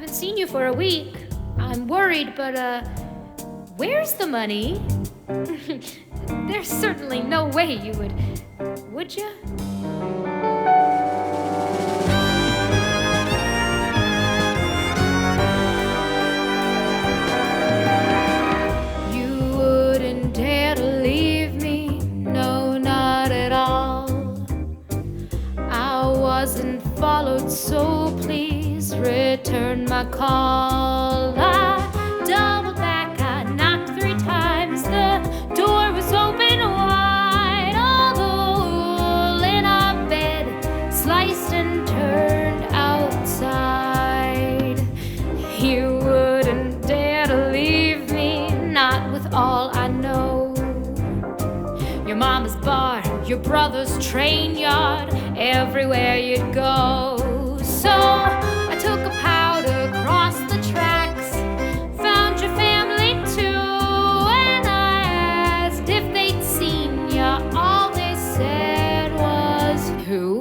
haven't seen you for a week. I'm worried, but, where's the money? There's certainly no way you would you? You wouldn't dare to leave me, no, not at all. I wasn't followed, so please return my call. I doubled back, I knocked 3 times, the door was open wide. All the wool in our bed sliced and turned outside. You wouldn't dare to leave me, not with all I know. Your mama's bar, your brother's train yard, everywhere you'd go. So I took a powder across the tracks, found your family too, and I asked if they'd seen ya. All they said was, who?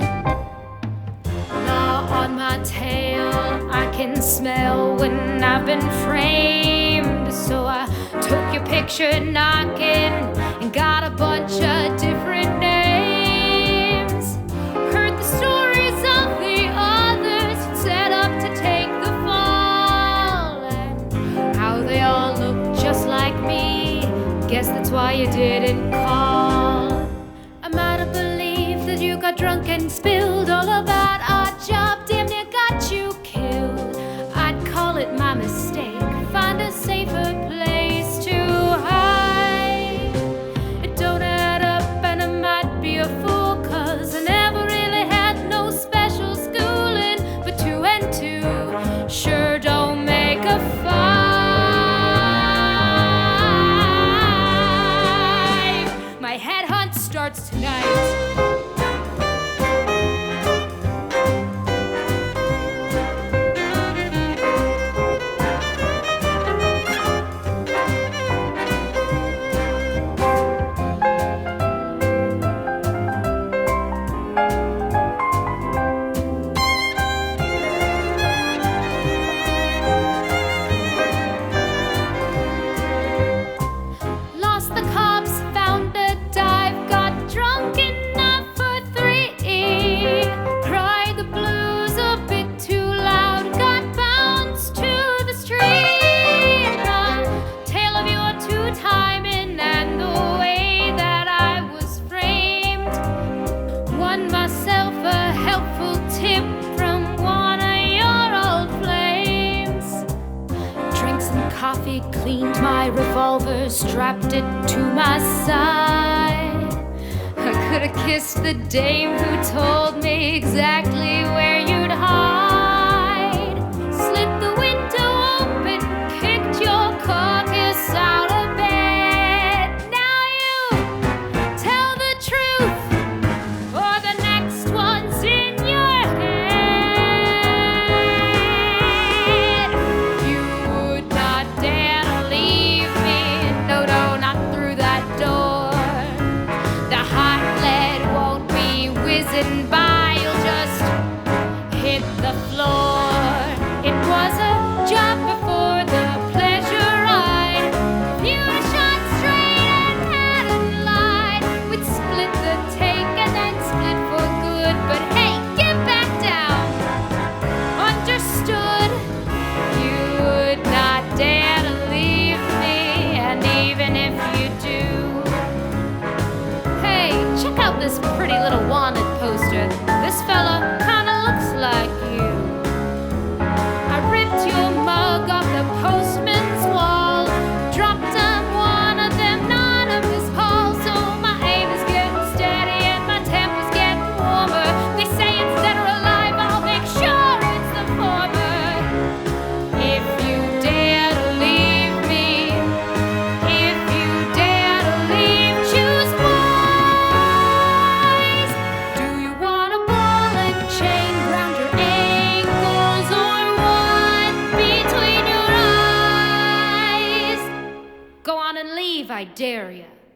Now on my tail I can smell when I've been framed. So I took your picture knocking and got a bunch of different names. Heard the stories of the others set up to take the fall, and how they all look just like me. Guess that's why you didn't call. I'm out of belief that you got drunk and spilled all about our job. Damn near got you killed. I'd call it my mistake. Find a safer place to hide. It don't add up and I might be a fool, 'cause I never really had no special schooling. But 2 and 2 sure don't make a 5. My headhunt starts tonight. Lost the cops, found a dive, got drunk enough for 3. Cried the blues a bit too loud, got bounced to the street. The tale of your 2-timing and the way that I was framed. Won myself a helpful tip from one of your old flames. Drank some coffee, cleaned my revolver, strapped it to my side. I could have kissed the dame who told me exactly where you'd hide. Slit the window open, kicked your carcass out of bed. Now you tell the truth, or the next one's in your head. You would not dare to leave me, no, no, not through that door. The hot lead won't be whizzing by, you'll just hit the floor. It was a job before the pleasure ride. If you had shot straight and hadn't lied, we'd split the take and then split for good. But hey, get back down. Understood? You would not dare to leave me, and even if you do, hey, check out this pretty little wanted poster. This fella kinda looks like you. I ripped your mug off the postman's wall, dropped on one of them anonymous calls. So my aim is getting steady and my temper's getting warmer. They say it's dead or alive, I'll make sure it's the former. If you dare to leave me, if you dare to leave, choose wise. Do you want a ball and chain round your ankles, or one between your eyes? Go on and leave, I dare ya.